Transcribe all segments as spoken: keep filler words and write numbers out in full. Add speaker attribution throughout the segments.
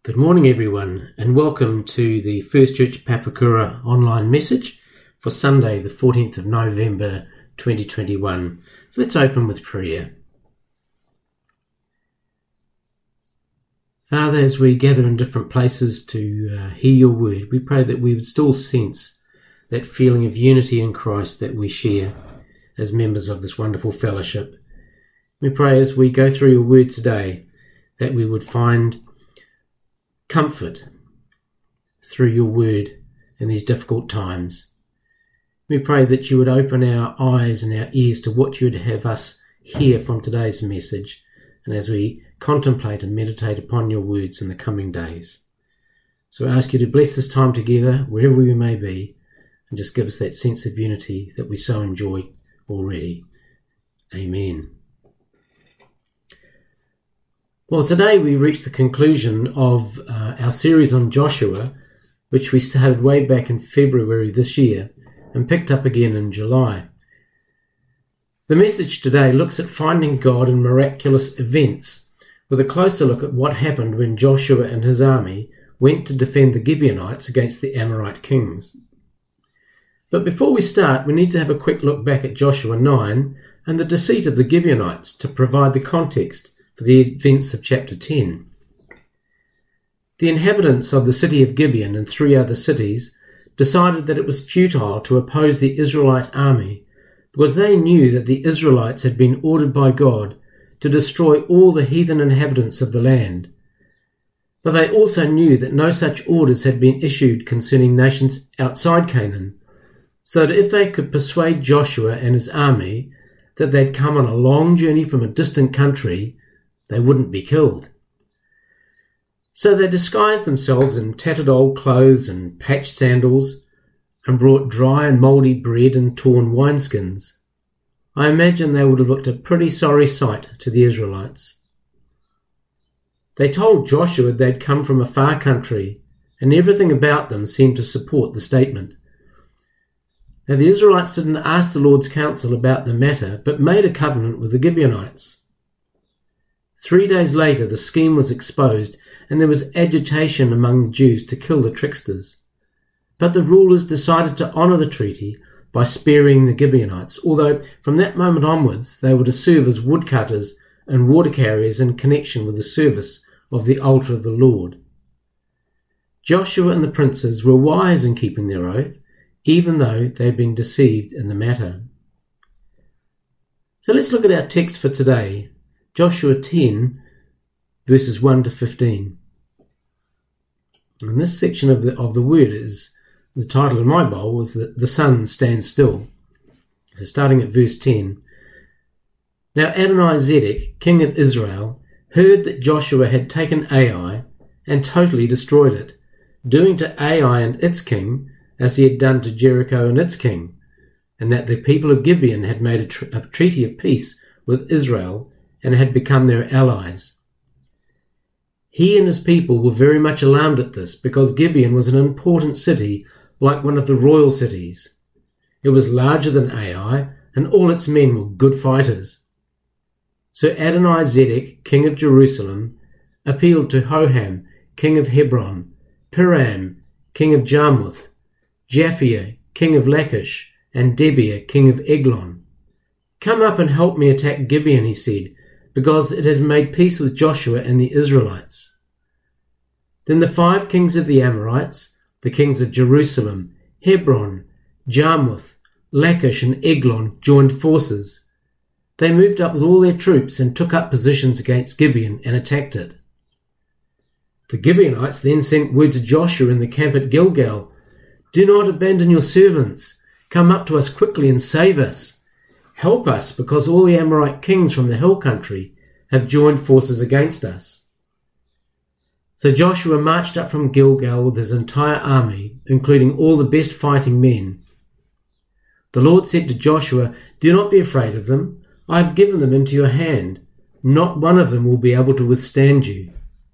Speaker 1: Good morning, everyone, and welcome to the First Church Papakura online message for Sunday, the fourteenth of November, twenty twenty-one. So let's open with prayer. Father, as we gather in different places to uh, hear your word, we pray that we would still sense that feeling of unity in Christ that we share as members of this wonderful fellowship. We pray as we go through your word today that we would find comfort through your word in these difficult times. We pray that you would open our eyes and our ears to what you would have us hear from today's message, and as we contemplate and meditate upon your words in the coming days. So I ask you to bless this time together, wherever we may be, and just give us that sense of unity that we so enjoy already. Amen. Well, today we reach the conclusion of uh, our series on Joshua, which we started way back in February this year and picked up again in July. The message today looks at finding God in miraculous events, with a closer look at what happened when Joshua and his army went to defend the Gibeonites against the Amorite kings. But before we start, we need to have a quick look back at Joshua nine and the deceit of the Gibeonites to provide the context for the events of chapter ten. The inhabitants of the city of Gibeon and three other cities decided that it was futile to oppose the Israelite army because they knew that the Israelites had been ordered by God to destroy all the heathen inhabitants of the land. But they also knew that no such orders had been issued concerning nations outside Canaan, so that if they could persuade Joshua and his army that they'd come on a long journey from a distant country, they wouldn't be killed. So they disguised themselves in tattered old clothes and patched sandals and brought dry and mouldy bread and torn wineskins. I imagine they would have looked a pretty sorry sight to the Israelites. They told Joshua they'd come from a far country, and everything about them seemed to support the statement. Now the Israelites didn't ask the Lord's counsel about the matter, but made a covenant with the Gibeonites. Three days later, the scheme was exposed, and there was agitation among the Jews to kill the tricksters. But the rulers decided to honour the treaty by sparing the Gibeonites, although from that moment onwards they were to serve as woodcutters and water carriers in connection with the service of the altar of the Lord. Joshua and the princes were wise in keeping their oath, even though they had been deceived in the matter. So let's look at our text for today. Joshua ten, verses one to fifteen. And this section of the of the word is, the title in my Bible was that the sun stands still. So starting at verse ten. Now Adonizedek, king of Israel, heard that Joshua had taken Ai and totally destroyed it, doing to Ai and its king as he had done to Jericho and its king, and that the people of Gibeon had made a, tr- a treaty of peace with Israel and had become their allies. He and his people were very much alarmed at this, because Gibeon was an important city, like one of the royal cities. It was larger than Ai, and all its men were good fighters. So Adonizedek, king of Jerusalem, appealed to Hoham, king of Hebron, Piram, king of Jarmuth, Japhia, king of Lachish, and Debir, king of Eglon. Come up and help me attack Gibeon, he said, because it has made peace with Joshua and the Israelites. Then the five kings of the Amorites, the kings of Jerusalem, Hebron, Jarmuth, Lachish, and Eglon, joined forces. They moved up with all their troops and took up positions against Gibeon and attacked it. The Gibeonites then sent word to Joshua in the camp at Gilgal, "Do not abandon your servants. Come up to us quickly and save us. Help us, because all the Amorite kings from the hill country have joined forces against us." So Joshua marched up from Gilgal with his entire army, including all the best fighting men. The Lord said to Joshua, "Do not be afraid of them. I have given them into your hand. Not one of them will be able to withstand you."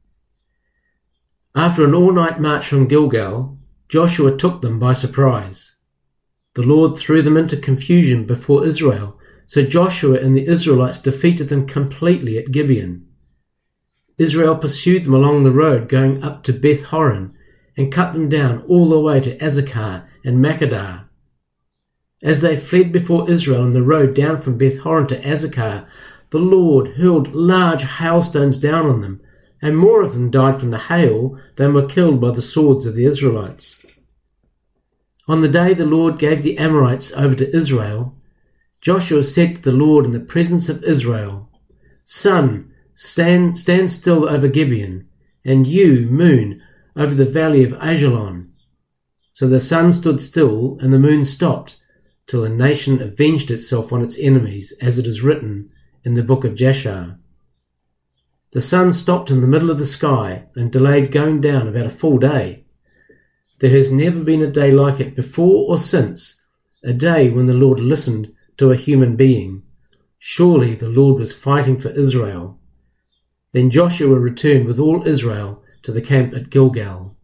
Speaker 1: After an all-night march from Gilgal, Joshua took them by surprise. The Lord threw them into confusion before Israel, so Joshua and the Israelites defeated them completely at Gibeon. Israel pursued them along the road going up to Beth Horon and cut them down all the way to Azekah and Makkedah. As they fled before Israel on the road down from Beth Horon to Azekah, the Lord hurled large hailstones down on them, and more of them died from the hail than were killed by the swords of the Israelites. On the day the Lord gave the Amorites over to Israel, Joshua said to the Lord in the presence of Israel, "Sun, stand, stand still over Gibeon, and you, moon, over the valley of Ajalon." So the sun stood still and the moon stopped, till the nation avenged itself on its enemies, as it is written in the book of Jashar. The sun stopped in the middle of the sky and delayed going down about a full day. There has never been a day like it before or since, a day when the Lord listened to a human being. Surely the Lord was fighting for Israel. Then Joshua returned with all Israel to the camp at Gilgal.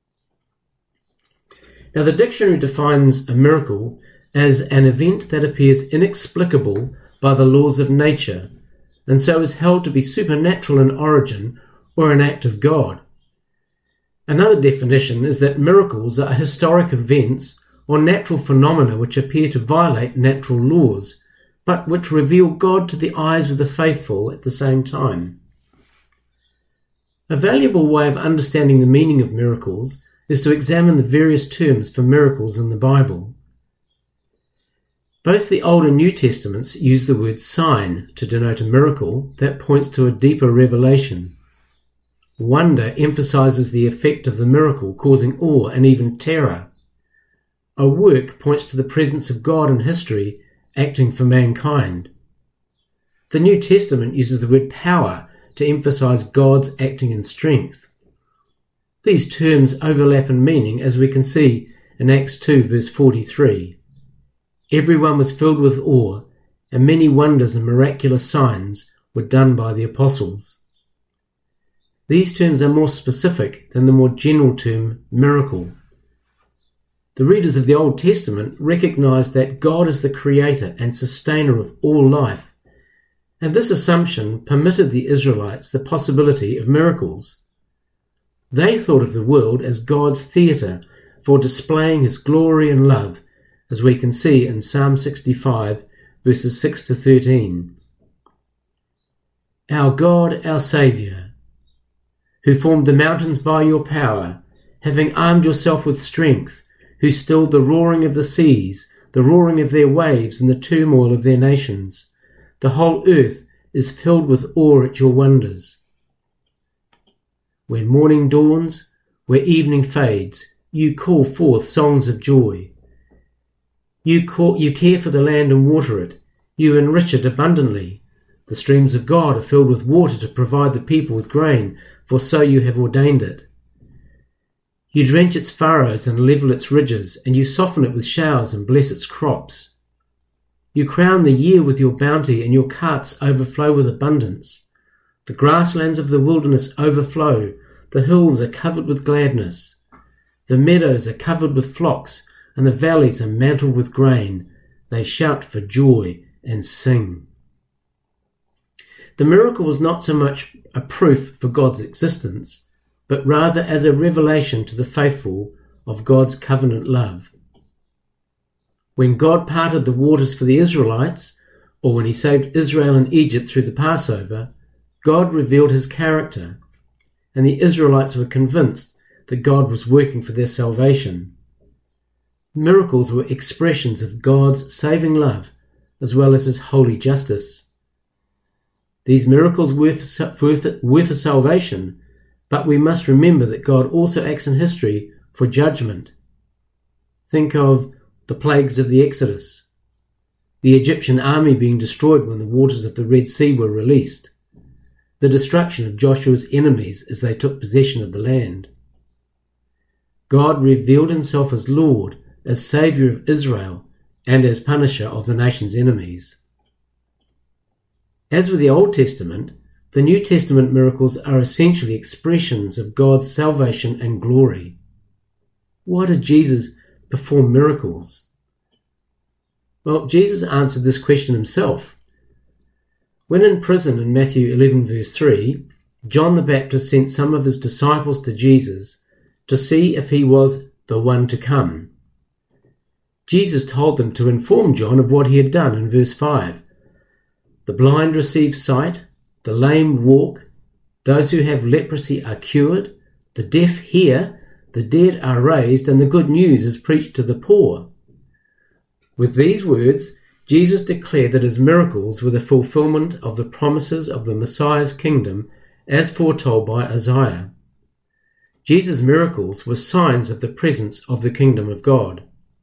Speaker 1: Now the dictionary defines a miracle as an event that appears inexplicable by the laws of nature, and so is held to be supernatural in origin or an act of God. Another definition is that miracles are historic events or natural phenomena which appear to violate natural laws, but which reveal God to the eyes of the faithful at the same time. A valuable way of understanding the meaning of miracles is to examine the various terms for miracles in the Bible. Both the Old and New Testaments use the word sign to denote a miracle that points to a deeper revelation. Wonder emphasizes the effect of the miracle, causing awe and even terror. A work points to the presence of God in history, acting for mankind. The New Testament uses the word power to emphasize God's acting in strength. These terms overlap in meaning, as we can see in Acts two verse forty-three. Everyone was filled with awe, and many wonders and miraculous signs were done by the apostles. These terms are more specific than the more general term miracle. The readers of the Old Testament recognize that God is the creator and sustainer of all life, and this assumption permitted the Israelites the possibility of miracles. They thought of the world as God's theatre for displaying his glory and love, as we can see in Psalm sixty-five, verses six to thirteen. Our God, our Saviour, who formed the mountains by your power, having armed yourself with strength, who stilled the roaring of the seas, the roaring of their waves, and the turmoil of their nations. The whole earth is filled with awe at your wonders. When morning dawns, where evening fades, you call forth songs of joy. You, call, you care for the land and water it. You enrich it abundantly. The streams of God are filled with water to provide the people with grain, for so you have ordained it. You drench its furrows and level its ridges, and you soften it with showers and bless its crops. You crown the year with your bounty, and your carts overflow with abundance. The grasslands of the wilderness overflow. The hills are covered with gladness. The meadows are covered with flocks, and the valleys are mantled with grain. They shout for joy and sing. The miracle was not so much a proof for God's existence, but rather as a revelation to the faithful of God's covenant love. When God parted the waters for the Israelites, or when he saved Israel and Egypt through the Passover, God revealed his character, and the Israelites were convinced that God was working for their salvation. Miracles were expressions of God's saving love, as well as his holy justice. These miracles were for, were for salvation, but we must remember that God also acts in history for judgment. Think of the plagues of the Exodus, the Egyptian army being destroyed when the waters of the Red Sea were released, the destruction of Joshua's enemies as they took possession of the land. God revealed himself as Lord, as Saviour of Israel, and as punisher of the nation's enemies. As with the Old Testament, the New Testament miracles are essentially expressions of God's salvation and glory. Why did Jesus perform miracles? Well, Jesus answered this question himself. When in prison in Matthew eleven verse three, John the Baptist sent some of his disciples to Jesus to see if he was the one to come. Jesus told them to inform John of what he had done in verse five. The blind receive sight, the lame walk, those who have leprosy are cured, the deaf hear, the dead are raised, and the good news is preached to the poor. With these words, Jesus declared that his miracles were the fulfillment of the promises of the Messiah's kingdom as foretold by Isaiah. Jesus' miracles were signs of the presence of the kingdom of God.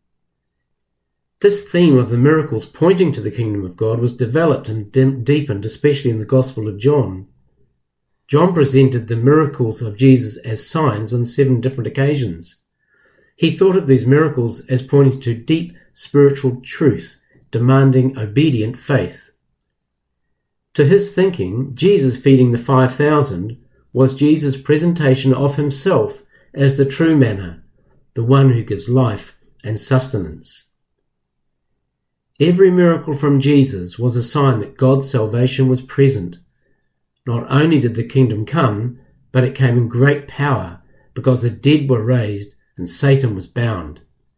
Speaker 1: This theme of the miracles pointing to the kingdom of God was developed and deepened, especially in the Gospel of John. John presented the miracles of Jesus as signs on seven different occasions. He thought of these miracles as pointing to deep spiritual truth, demanding obedient faith. To his thinking, Jesus feeding the five thousand was Jesus' presentation of himself as the true manna, the one who gives life and sustenance. Every miracle from Jesus was a sign that God's salvation was present. Not only did the kingdom come, but it came in great power, because the dead were raised and Satan was bound.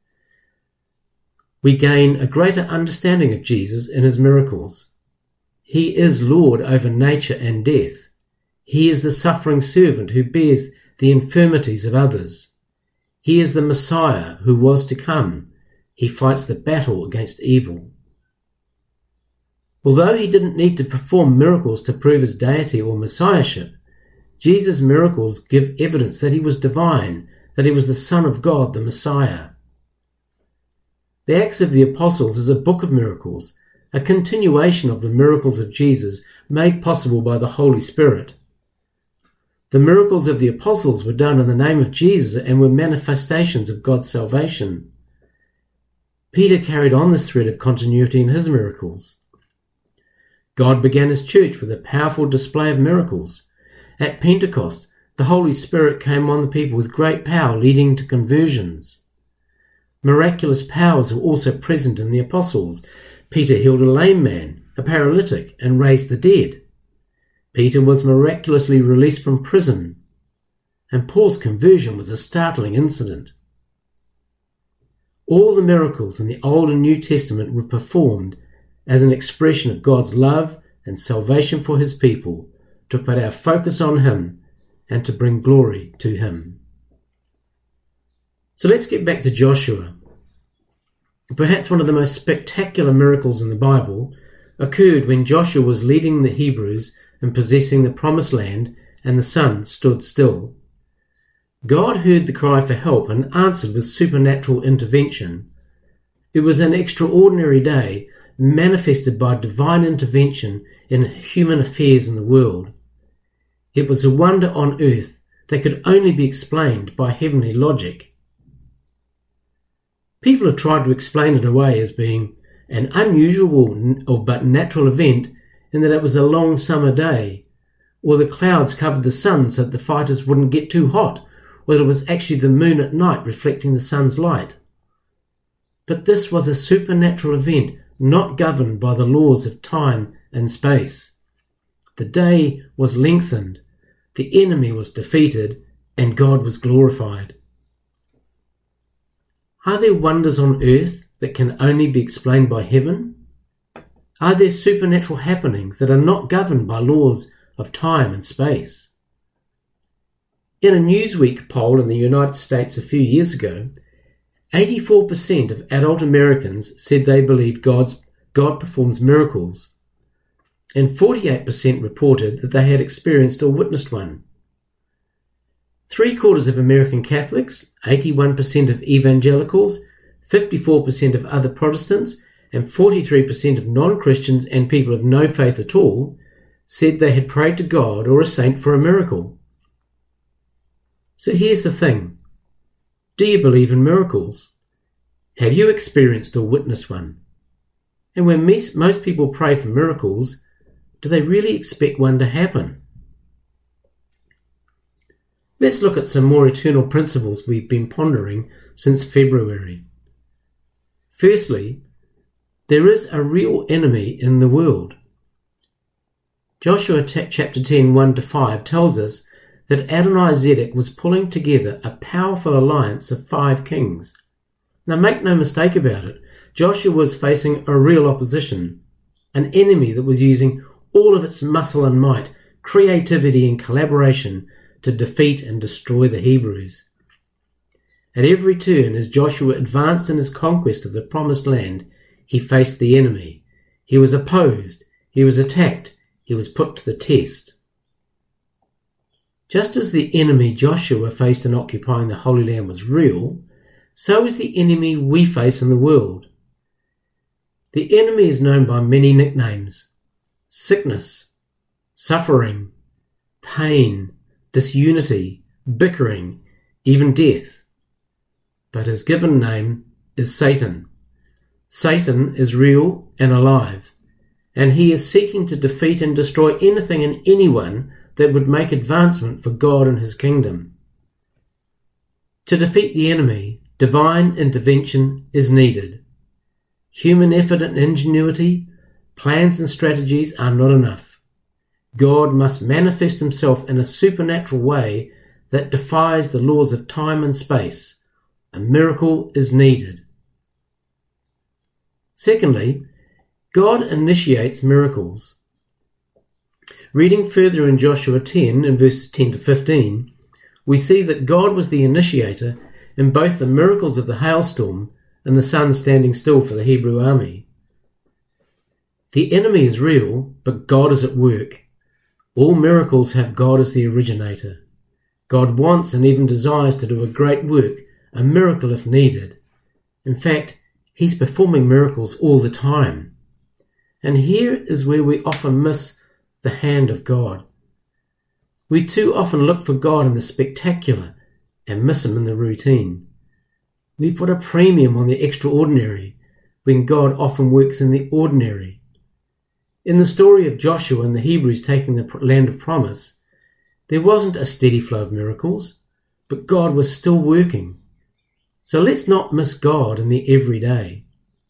Speaker 1: We gain a greater understanding of Jesus in his miracles. He is Lord over nature and death. He is the suffering servant who bears the infirmities of others. He is the Messiah who was to come. He fights the battle against evil. Although he didn't need to perform miracles to prove his deity or messiahship, Jesus' miracles give evidence that he was divine, that he was the Son of God, the Messiah. The Acts of the Apostles is a book of miracles, a continuation of the miracles of Jesus made possible by the Holy Spirit. The miracles of the apostles were done in the name of Jesus and were manifestations of God's salvation. Peter carried on this thread of continuity in his miracles. God began his church with a powerful display of miracles. At Pentecost, the Holy Spirit came on the people with great power, leading to conversions. Miraculous powers were also present in the apostles. Peter healed a lame man, a paralytic, and raised the dead. Peter was miraculously released from prison, and Paul's conversion was a startling incident. All the miracles in the Old and New Testament were performed as an expression of God's love and salvation for his people, to put our focus on him and to bring glory to him. So let's get back to Joshua. Perhaps one of the most spectacular miracles in the Bible occurred when Joshua was leading the Hebrews in possessing the promised land and the sun stood still. God heard the cry for help and answered with supernatural intervention. It was an extraordinary day, manifested by divine intervention in human affairs in the world. It was a wonder on earth that could only be explained by heavenly logic. People have tried to explain it away as being an unusual or but natural event in that it was a long summer day, or the clouds covered the sun so that the fighters wouldn't get too hot, or that it was actually the moon at night reflecting the sun's light. But this was a supernatural event, not governed by the laws of time and space. The day was lengthened, the enemy was defeated, and God was glorified. Are there wonders on earth that can only be explained by heaven? Are there supernatural happenings that are not governed by laws of time and space? In a Newsweek poll in the United States a few years ago, eighty-four percent of adult Americans said they believe God's, God performs miracles, and forty-eight percent reported that they had experienced or witnessed one. Three quarters of American Catholics, eighty-one percent of evangelicals, fifty-four percent of other Protestants, and forty-three percent of non-Christians and people of no faith at all said they had prayed to God or a saint for a miracle. So here's the thing. Do you believe in miracles? Have you experienced or witnessed one? And when most people pray for miracles, do they really expect one to happen? Let's look at some more eternal principles we've been pondering since February. Firstly, there is a real enemy in the world. Joshua t- chapter ten, one to five tells us that Adonizedek was pulling together a powerful alliance of five kings. Now make no mistake about it, Joshua was facing a real opposition, an enemy that was using all of its muscle and might, creativity and collaboration to defeat and destroy the Hebrews. At every turn, as Joshua advanced in his conquest of the promised land, he faced the enemy. He was opposed, he was attacked, he was put to the test. Just as the enemy Joshua faced in occupying the Holy Land was real, so is the enemy we face in the world. The enemy is known by many nicknames: sickness, suffering, pain, disunity, bickering, even death. But his given name is Satan. Satan is real and alive, and he is seeking to defeat and destroy anything and anyone that would make advancement for God and his kingdom. To defeat the enemy, divine intervention is needed. Human effort and ingenuity, plans and strategies are not enough. God must manifest himself in a supernatural way that defies the laws of time and space. A miracle is needed. Secondly, God initiates miracles. Reading further in Joshua ten, in verses ten to fifteen, we see that God was the initiator in both the miracles of the hailstorm and the sun standing still for the Hebrew army. The enemy is real, but God is at work. All miracles have God as the originator. God wants and even desires to do a great work, a miracle if needed. In fact, he's performing miracles all the time. And here is where we often miss the hand of God. We too often look for God in the spectacular and miss him in the routine. We put a premium on the extraordinary when God often works in the ordinary. In the story of Joshua and the Hebrews taking the land of promise, there wasn't a steady flow of miracles, but God was still working. So let's not miss God in the everyday.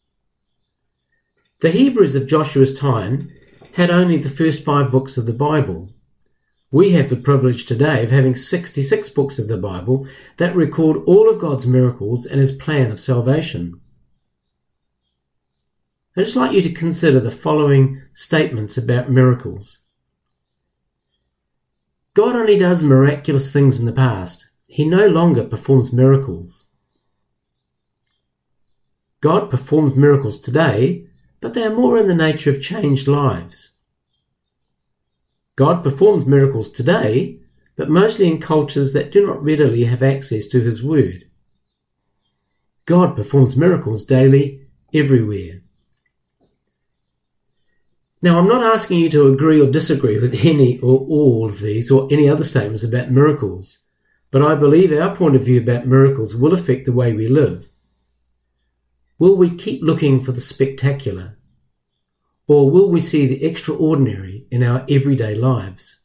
Speaker 1: The Hebrews of Joshua's time had only the first five books of the Bible. We have the privilege today of having sixty-six books of the Bible that record all of God's miracles and his plan of salvation. I'd just like you to consider the following statements about miracles. God only does miraculous things in the past. He no longer performs miracles. God performs miracles today, but they are more in the nature of changed lives. God performs miracles today, but mostly in cultures that do not readily have access to his word. God performs miracles daily, everywhere. Now, I'm not asking you to agree or disagree with any or all of these or any other statements about miracles, but I believe our point of view about miracles will affect the way we live. Will we keep looking for the spectacular? Or will we see the extraordinary in our everyday lives?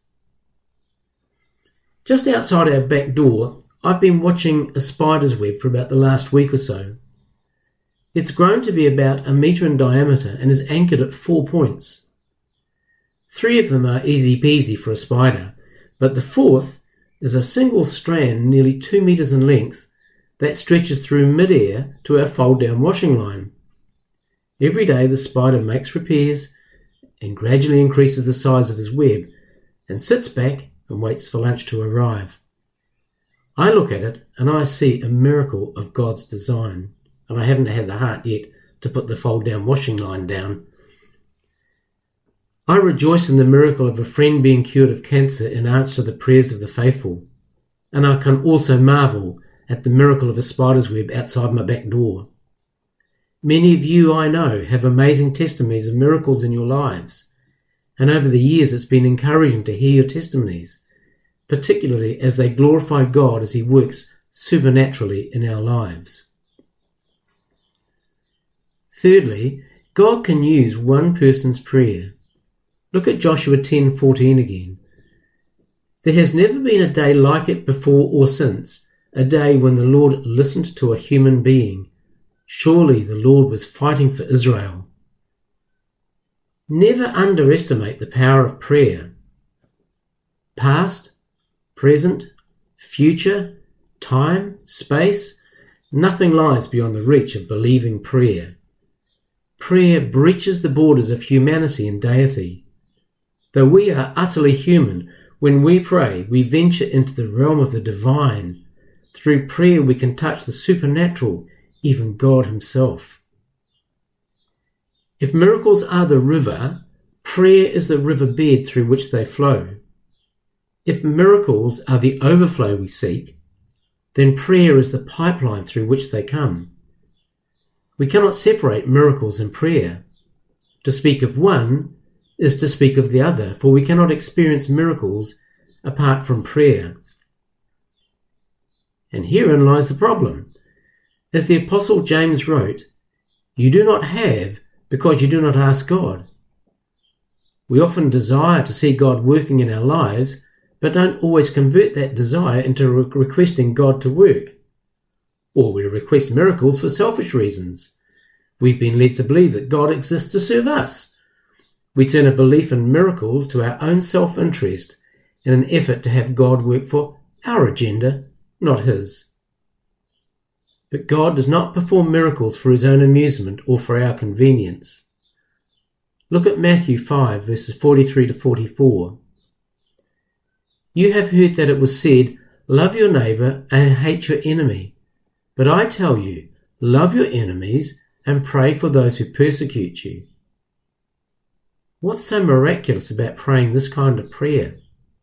Speaker 1: Just outside our back door, I've been watching a spider's web for about the last week or so. It's grown to be about a metre in diameter and is anchored at four points. Three of them are easy peasy for a spider, but the fourth is a single strand nearly two metres in length that stretches through mid-air to our fold-down washing line. Every day the spider makes repairs and gradually increases the size of his web and sits back and waits for lunch to arrive. I look at it and I see a miracle of God's design, and I haven't had the heart yet to put the fold-down washing line down. I rejoice in the miracle of a friend being cured of cancer in answer to the prayers of the faithful, and I can also marvel at the miracle of a spider's web outside my back door. Many of you I know have amazing testimonies of miracles in your lives, and over the years it's been encouraging to hear your testimonies, particularly as they glorify God as he works supernaturally in our lives. Thirdly, God can use one person's prayer. Look at Joshua ten fourteen again. There has never been a day like it before or since, a day when the Lord listened to a human being. Surely the Lord was fighting for Israel. Never underestimate the power of prayer. Past, present, future, time, space, nothing lies beyond the reach of believing prayer. Prayer breaches the borders of humanity and deity. Though we are utterly human, when we pray, we venture into the realm of the divine. Through prayer we can touch the supernatural, even God himself. If miracles are the river, prayer is the riverbed through which they flow. If miracles are the overflow we seek, then prayer is the pipeline through which they come. We cannot separate miracles and prayer. To speak of one is to speak of the other, for we cannot experience miracles apart from prayer. And herein lies the problem. As the Apostle James wrote, "You do not have because you do not ask God." We often desire to see God working in our lives, but don't always convert that desire into re- requesting God to work. Or we request miracles for selfish reasons. We've been led to believe that God exists to serve us. We turn a belief in miracles to our own self-interest in an effort to have God work for our agenda, not his. But God does not perform miracles for his own amusement or for our convenience. Look at Matthew five, verses forty-three to forty-four. "You have heard that it was said, 'Love your neighbour and hate your enemy.' But I tell you, love your enemies and pray for those who persecute you." What's so miraculous about praying this kind of prayer?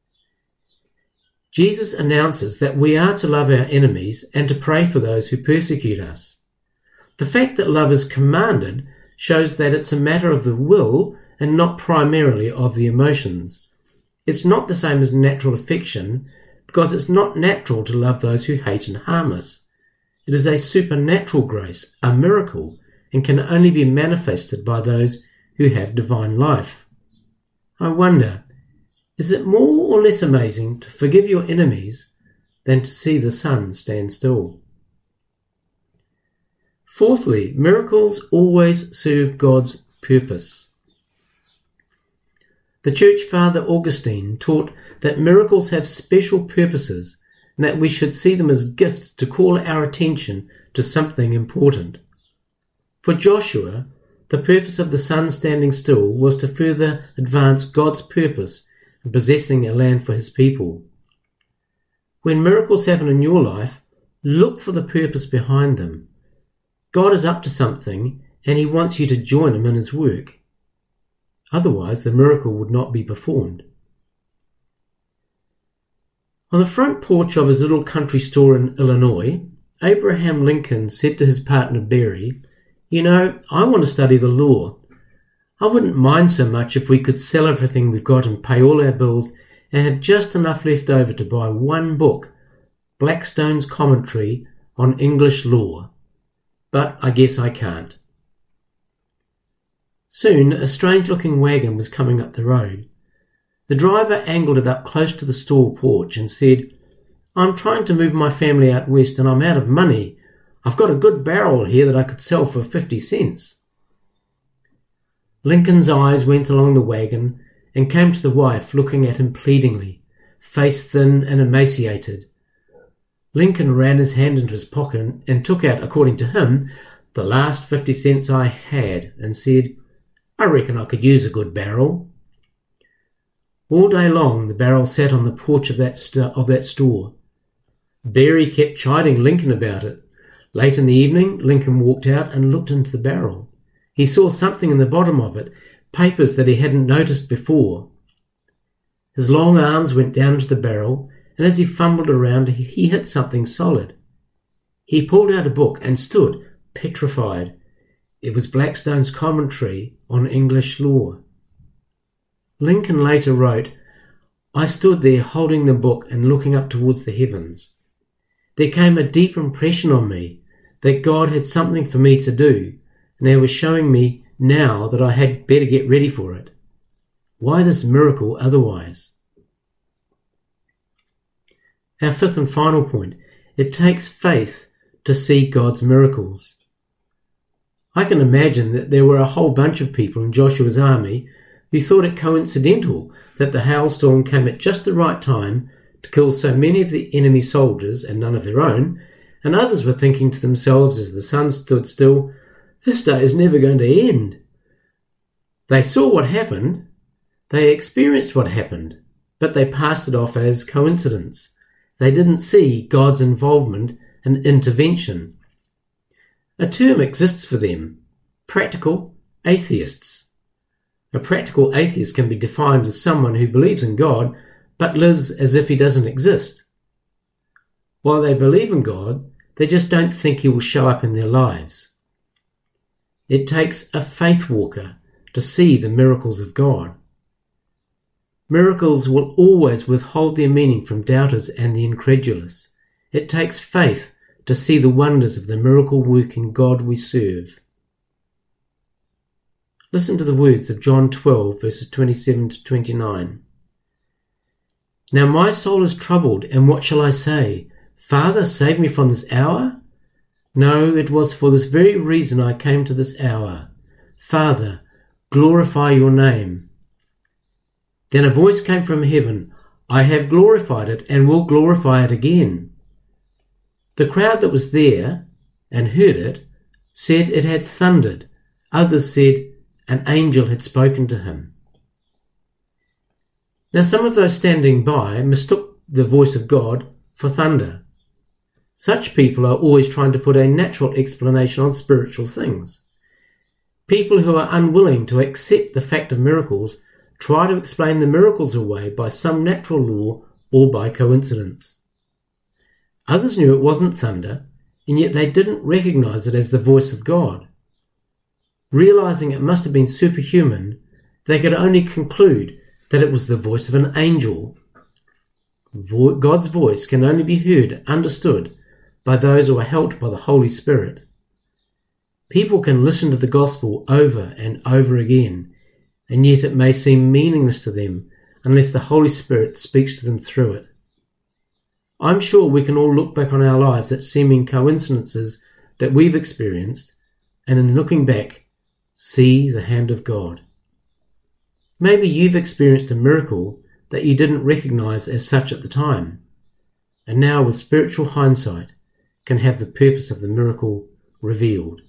Speaker 1: Jesus announces that we are to love our enemies and to pray for those who persecute us. The fact that love is commanded shows that it's a matter of the will and not primarily of the emotions. It's not the same as natural affection, because it's not natural to love those who hate and harm us. It is a supernatural grace, a miracle, and can only be manifested by those who have divine life. I wonder, is it more or less amazing to forgive your enemies than to see the sun stand still? Fourthly, miracles always serve God's purpose. The Church Father Augustine taught that miracles have special purposes and that we should see them as gifts to call our attention to something important. For Joshua, the purpose of the sun standing still was to further advance God's purpose in possessing a land for his people. When miracles happen in your life, look for the purpose behind them. God is up to something and he wants you to join him in his work. Otherwise, the miracle would not be performed. On the front porch of his little country store in Illinois, Abraham Lincoln said to his partner Barry, "You know, I want to study the law. I wouldn't mind so much if we could sell everything we've got and pay all our bills and have just enough left over to buy one book, Blackstone's Commentary on English Law. But I guess I can't." Soon, a strange-looking wagon was coming up the road. The driver angled it up close to the store porch and said, "I'm trying to move my family out west and I'm out of money. I've got a good barrel here that I could sell for fifty cents. Lincoln's eyes went along the wagon and came to the wife, looking at him pleadingly, face thin and emaciated. Lincoln ran his hand into his pocket and took out, according to him, the last fifty cents I had, and said, "I reckon I could use a good barrel." All day long the barrel sat on the porch of that, st- of that store. Barry kept chiding Lincoln about it. Late in the evening, Lincoln walked out and looked into the barrel. He saw something in the bottom of it, papers that he hadn't noticed before. His long arms went down into the barrel, and as he fumbled around, he hit something solid. He pulled out a book and stood, petrified. It was Blackstone's Commentary on English Law. Lincoln later wrote, "I stood there holding the book and looking up towards the heavens. There came a deep impression on me that God had something for me to do, and he was showing me now that I had better get ready for it. Why this miracle otherwise?" Our fifth and final point, it takes faith to see God's miracles. I can imagine that there were a whole bunch of people in Joshua's army who thought it coincidental that the hailstorm came at just the right time to kill so many of the enemy soldiers and none of their own, and others were thinking to themselves as the sun stood still, "This day is never going to end." They saw what happened, they experienced what happened, but they passed it off as coincidence. They didn't see God's involvement and intervention. A term exists for them: practical atheists. A practical atheist can be defined as someone who believes in God but lives as if he doesn't exist. While they believe in God, they just don't think he will show up in their lives. It takes a faith walker to see the miracles of God. Miracles will always withhold their meaning from doubters and the incredulous. It takes faith to see the wonders of the miracle-working God we serve. Listen to the words of John twelve, verses twenty-seven to twenty-nine. "Now my soul is troubled, and what shall I say? Father, save me from this hour? No, it was for this very reason I came to this hour. Father, glorify your name." Then a voice came from heaven, "I have glorified it and will glorify it again." The crowd that was there and heard it said it had thundered. Others said an angel had spoken to him. Now some of those standing by mistook the voice of God for thunder. Such people are always trying to put a natural explanation on spiritual things. People who are unwilling to accept the fact of miracles try to explain the miracles away by some natural law or by coincidence. Others knew it wasn't thunder, and yet they didn't recognize it as the voice of God. Realizing it must have been superhuman, they could only conclude that it was the voice of an angel. Vo- God's voice can only be heard and understood by those who are helped by the Holy Spirit. People can listen to the gospel over and over again, and yet it may seem meaningless to them unless the Holy Spirit speaks to them through it. I'm sure we can all look back on our lives at seeming coincidences that we've experienced, and in looking back, see the hand of God. Maybe you've experienced a miracle that you didn't recognize as such at the time, and now with spiritual hindsight can have the purpose of the miracle revealed.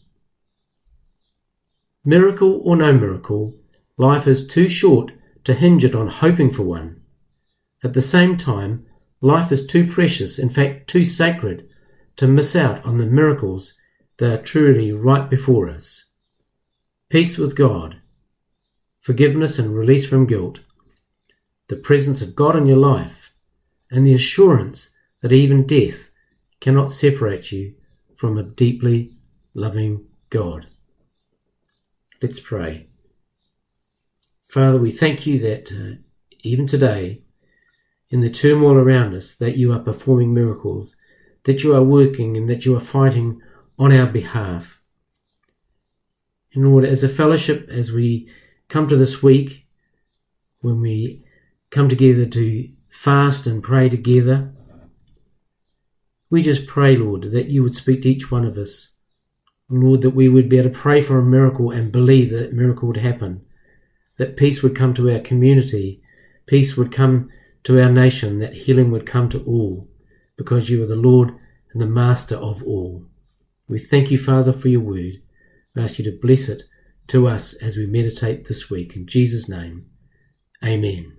Speaker 1: Miracle or no miracle, life is too short to hinge it on hoping for one. At the same time, life is too precious, in fact too sacred, to miss out on the miracles that are truly right before us. Peace with God, forgiveness and release from guilt, the presence of God in your life, and the assurance that even death cannot separate you from a deeply loving God. Let's pray. Father, we thank you that uh, even today, in the turmoil around us, that you are performing miracles, that you are working and that you are fighting on our behalf. And Lord, as a fellowship, as we come to this week, when we come together to fast and pray together, we just pray, Lord, that you would speak to each one of us. Lord, that we would be able to pray for a miracle and believe that miracle would happen, that peace would come to our community, peace would come to our nation, that healing would come to all, because you are the Lord and the Master of all. We thank you, Father, for your word. We ask you to bless it to us as we meditate this week. In Jesus' name, amen.